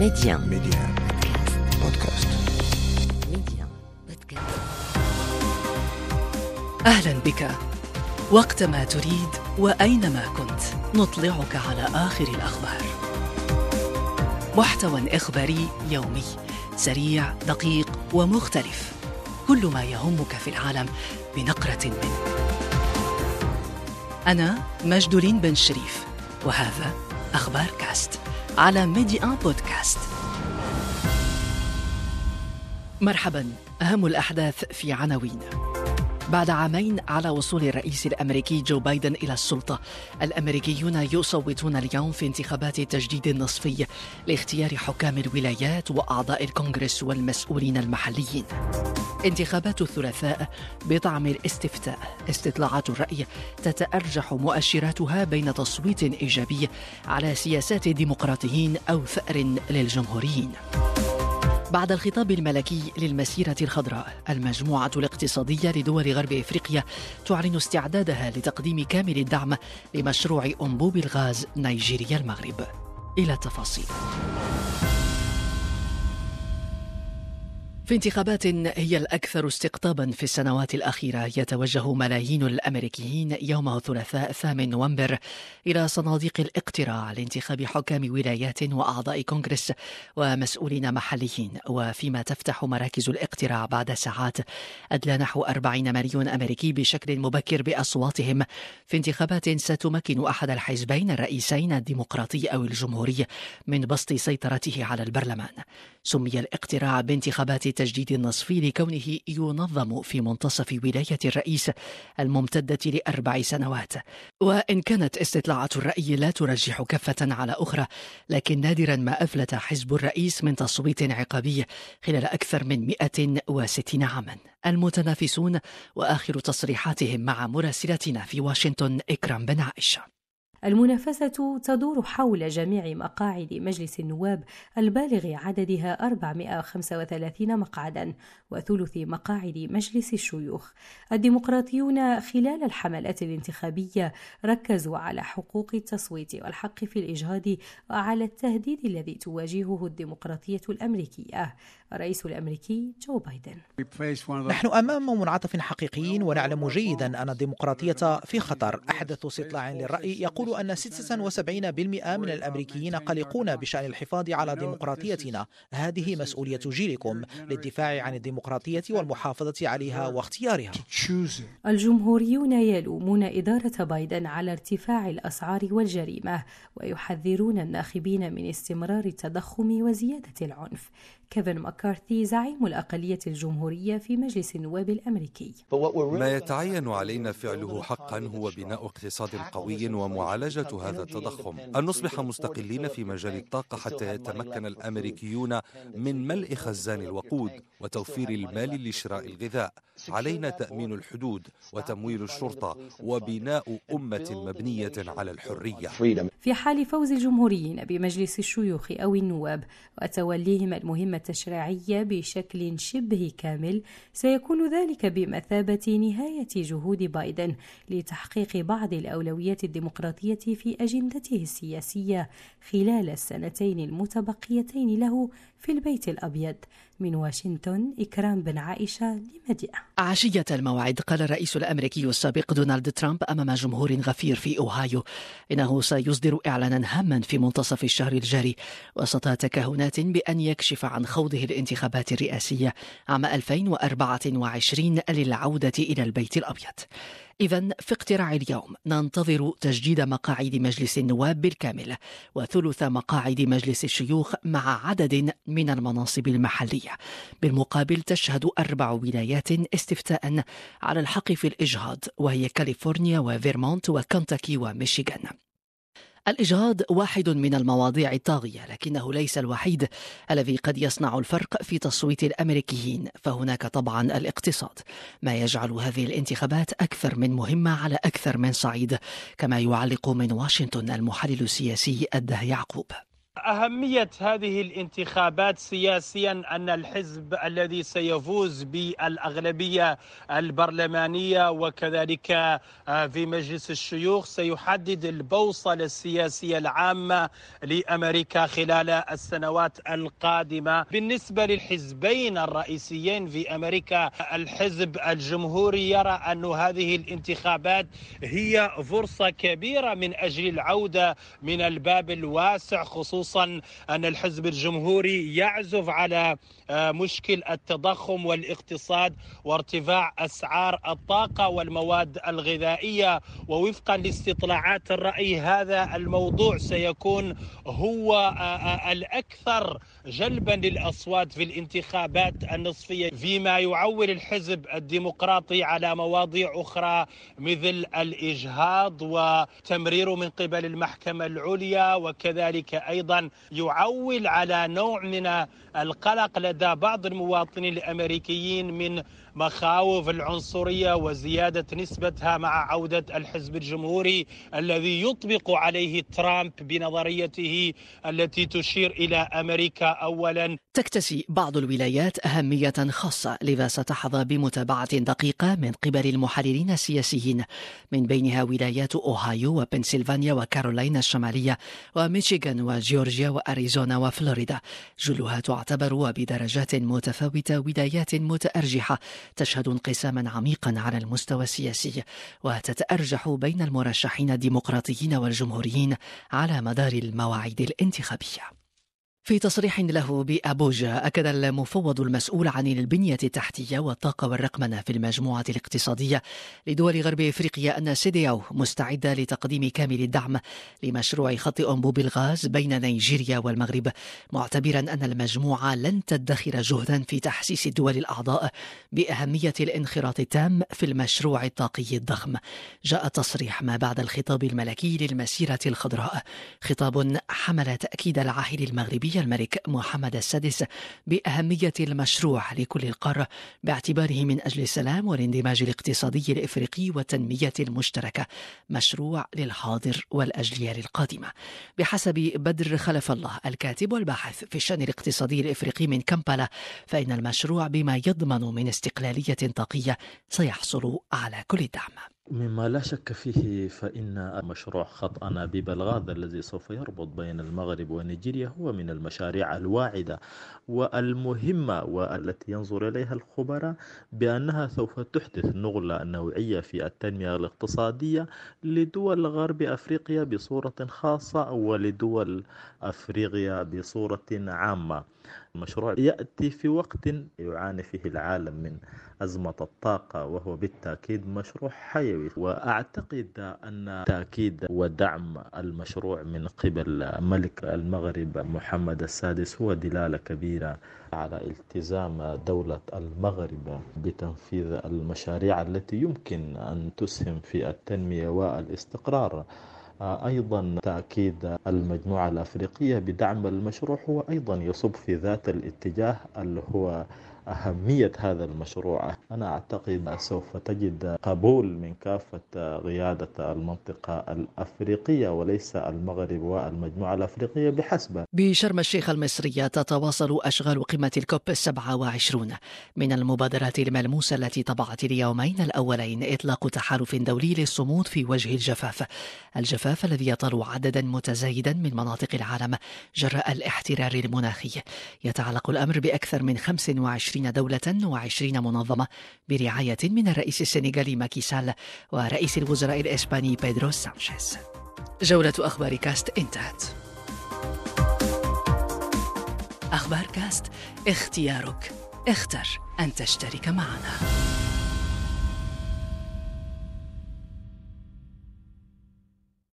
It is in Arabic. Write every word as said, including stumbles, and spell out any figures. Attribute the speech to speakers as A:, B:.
A: ميديان ميديان بودكاست.
B: ميديان بودكاست.
C: أهلا بك وقتما تريد وأينما كنت، نطلعك على آخر الأخبار. محتوى إخباري يومي سريع دقيق ومختلف، كل ما يهمك في العالم بنقرة منه. أنا مجدولين بن شريف، وهذا أخبار كاست على ميديان بودكاست. مرحبا، أهم الأحداث في عناوين. بعد عامين على وصول الرئيس الأمريكي جو بايدن إلى السلطة، الأمريكيون يصوتون اليوم في انتخابات التجديد النصفي لاختيار حكام الولايات وأعضاء الكونغرس والمسؤولين المحليين. انتخابات الثلاثاء بطعم الاستفتاء، استطلاعات الرأي تتأرجح مؤشراتها بين تصويت إيجابي على سياسات الديمقراطيين أو ثأر للجمهوريين. بعد الخطاب الملكي للمسيرة الخضراء، المجموعة الاقتصادية لدول غرب إفريقيا تعلن استعدادها لتقديم كامل الدعم لمشروع أنبوب الغاز نيجيريا المغرب. إلى التفاصيل. في انتخابات هي الأكثر استقطابا في السنوات الأخيرة، يتوجه ملايين الأمريكيين يوم الثلاثاء الثامن نوفمبر إلى صناديق الاقتراع لانتخاب حكام ولايات وأعضاء كونغرس ومسؤولين محليين. وفيما تفتح مراكز الاقتراع بعد ساعات أدلى نحو أربعين مليون أمريكي بشكل مبكر بأصواتهم في انتخابات ستمكن أحد الحزبين الرئيسين الديمقراطي أو الجمهوري من بسط سيطرته على البرلمان. سمي الاقتراع بانتخابات التجديد النصفي لكونه ينظم في منتصف ولاية الرئيس الممتدة لأربع سنوات. وإن كانت استطلاعات الرأي لا ترجح كفة على أخرى، لكن نادرا ما أفلت حزب الرئيس من تصويت عقابي خلال أكثر من مئة وستين عاما. المتنافسون وآخر تصريحاتهم مع مراسلتنا في واشنطن إكرام بن عائشة.
D: المنافسة تدور حول جميع مقاعد مجلس النواب البالغ عددها أربعمئة وخمسة وثلاثين مقعدا وثلث مقاعد مجلس الشيوخ. الديمقراطيون خلال الحملات الانتخابية ركزوا على حقوق التصويت والحق في الإجهاض وعلى التهديد الذي تواجهه الديمقراطية الأمريكية. الرئيس الأمريكي جو بايدن:
E: نحن أمام منعطف حقيقي، ونعلم جيدا أن الديمقراطية في خطر. أحدث استطلاع للرأي يقول أن ستة وسبعين بالمئة من الأمريكيين قلقون بشأن الحفاظ على ديمقراطيتنا. هذه مسؤولية جيلكم للدفاع عن الديمقراطية والمحافظة عليها واختيارها.
D: الجمهوريون يلومون إدارة بايدن على ارتفاع الأسعار والجريمة، ويحذرون الناخبين من استمرار التضخم وزيادة العنف. كيفن ماكارثي زعيم الأقلية الجمهورية في مجلس النواب الأمريكي:
F: ما يتعين علينا فعله حقا هو بناء اقتصاد قوي ومعالجة هذا التضخم، أن نصبح مستقلين في مجال الطاقة حتى يتمكن الأمريكيون من ملء خزان الوقود وتوفير المال لشراء الغذاء. علينا تأمين الحدود وتمويل الشرطة وبناء أمة مبنية على الحرية.
D: في حال فوز الجمهوريين بمجلس الشيوخ أو النواب وتوليهم المهمة التشريعية بشكل شبه كامل، سيكون ذلك بمثابة نهاية جهود بايدن لتحقيق بعض الأولويات الديمقراطية في أجندته السياسية خلال السنتين المتبقيتين له في البيت الأبيض. من واشنطن إكرام بن عائشة لميديان.
C: عشية الموعد قال الرئيس الأمريكي السابق دونالد ترامب أمام جمهور غفير في أوهايو إنه سيصدر إعلانا هاما في منتصف الشهر الجاري وسط تكهنات بأن يكشف عن خوضه الانتخابات الرئاسية عام ألفين وأربعة وعشرين للعودة إلى البيت الأبيض. إذن في اقتراع اليوم ننتظر تجديد مقاعد مجلس النواب بالكامل وثلث مقاعد مجلس الشيوخ مع عدد من المناصب المحلية. بالمقابل تشهد أربع ولايات استفتاء على الحق في الإجهاض، وهي كاليفورنيا وفيرمونت وكنتاكي وميشيغان. الإجهاض واحد من المواضيع الطاغية، لكنه ليس الوحيد الذي قد يصنع الفرق في تصويت الأمريكيين، فهناك طبعا الاقتصاد، ما يجعل هذه الانتخابات أكثر من مهمة على أكثر من صعيد، كما يعلق من واشنطن المحلل السياسي أده يعقوب.
G: أهمية هذه الانتخابات سياسيا أن الحزب الذي سيفوز بالأغلبية البرلمانية وكذلك في مجلس الشيوخ سيحدد البوصلة السياسية العامة لأمريكا خلال السنوات القادمة. بالنسبة للحزبين الرئيسيين في أمريكا، الحزب الجمهوري يرى أن هذه الانتخابات هي فرصة كبيرة من أجل العودة من الباب الواسع، خصوصا أن الحزب الجمهوري يعزف على مشكل التضخم والاقتصاد وارتفاع أسعار الطاقة والمواد الغذائية. ووفقا لاستطلاعات الرأي هذا الموضوع سيكون هو الأكثر جلبا للأصوات في الانتخابات النصفية، فيما يعول الحزب الديمقراطي على مواضيع أخرى مثل الإجهاض وتمريره من قبل المحكمة العليا، وكذلك أيضا يعول على نوع من القلق لدى بعض المواطنين الأمريكيين من مخاوف العنصرية وزيادة نسبتها مع عودة الحزب الجمهوري الذي يطبق عليه ترامب بنظريته التي تشير إلى أمريكا أولا.
C: تكتسي بعض الولايات أهمية خاصة، لذا ستحظى بمتابعة دقيقة من قبل المحللين السياسيين، من بينها ولايات أوهايو وبنسلفانيا وكارولاينا الشمالية وميشيغان وجورجيا وأريزونا وفلوريدا. جلها تعتبر وبدرجات متفاوتة ولايات متأرجحة تشهد انقساما عميقا على المستوى السياسي، وتتأرجح بين المرشحين الديمقراطيين والجمهوريين على مدار المواعيد الانتخابية. في تصريح له بأبوجا، أكد المفوض المسؤول عن البنية التحتية والطاقة والرقمنة في المجموعة الاقتصادية لدول غرب إفريقيا أن سيدياو مستعدة لتقديم كامل الدعم لمشروع خط أنبوب الغاز بين نيجيريا والمغرب، معتبرا أن المجموعة لن تدخر جهدا في تحسيس الدول الأعضاء بأهمية الانخراط التام في المشروع الطاقي الضخم. جاء التصريح ما بعد الخطاب الملكي للمسيرة الخضراء، خطاب حمل تأكيد العاهل المغربي الملك محمد السادس بأهمية المشروع لكل القارة، باعتباره من أجل السلام والاندماج الاقتصادي الإفريقي والتنمية المشتركة مشروع للحاضر والأجيال القادمة. بحسب بدر خلف الله، الكاتب والباحث في الشأن الاقتصادي الإفريقي من كامبالا، فإن المشروع بما يضمن من استقلالية طاقية سيحصل على كل الدعم.
H: مما لا شك فيه فإن مشروع خط أنابيب الغاز الذي سوف يربط بين المغرب ونيجيريا هو من المشاريع الواعدة والمهمة، والتي ينظر إليها الخبراء بأنها سوف تحدث نقلة نوعية في التنمية الاقتصادية لدول غرب أفريقيا بصورة خاصة ولدول أفريقيا بصورة عامة. المشروع يأتي في وقت يعاني فيه العالم من أزمة الطاقة، وهو بالتأكيد مشروع حيوي، وأعتقد أن تأكيد ودعم المشروع من قبل ملك المغرب محمد السادس هو دلالة كبيرة على التزام دولة المغرب بتنفيذ المشاريع التي يمكن أن تسهم في التنمية والاستقرار. أيضا تأكيد المجموعة الأفريقية بدعم المشروع هو أيضا يصب في ذات الاتجاه اللي هو أهمية هذا المشروع. أنا أعتقد سوف تجد قبول من كافة قيادة المنطقة الأفريقية وليس المغرب والمجموعة الأفريقية بحسب.
C: بشرم الشيخ المصرية تتواصل أشغال قمة الكوب السبعة وعشرون. من المبادرات الملموسة التي طبعت اليومين الأولين إطلاق تحالف دولي للصمود في وجه الجفاف الجفاف الذي يطال عددا متزايدا من مناطق العالم جراء الاحترار المناخي. يتعلق الأمر بأكثر من خمس وعشرين دولة وعشرين منظمة برعاية من الرئيس السنغالي ماكي سال ورئيس الوزراء الإسباني بيدرو سانشيز. جولة أخبار كاست انتهت. أخبار كاست، اختيارك، اختر أن تشترك معنا.